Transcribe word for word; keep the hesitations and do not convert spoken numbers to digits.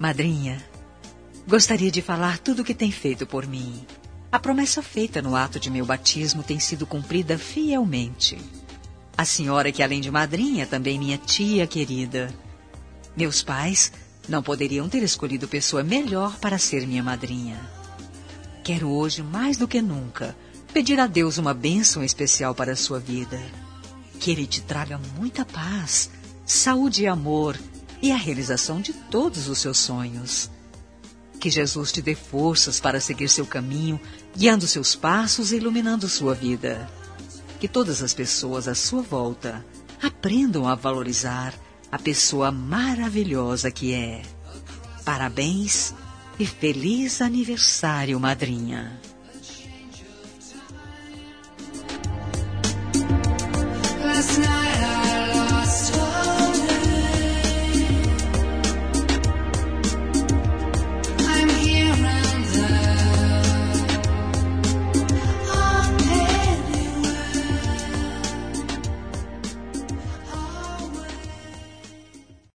Madrinha, gostaria de falar tudo o que tem feito por mim. A promessa feita no ato de meu batismo tem sido cumprida fielmente. A senhora, que além de madrinha, também minha tia querida. Meus pais não poderiam ter escolhido pessoa melhor para ser minha madrinha. Quero hoje, mais do que nunca, pedir a Deus uma bênção especial para a sua vida. Que Ele te traga muita paz, saúde e amor e a realização de todos os seus sonhos. Que Jesus te dê forças para seguir seu caminho, guiando seus passos e iluminando sua vida. Que todas as pessoas à sua volta aprendam a valorizar a pessoa maravilhosa que é. Parabéns e feliz aniversário, madrinha. Last night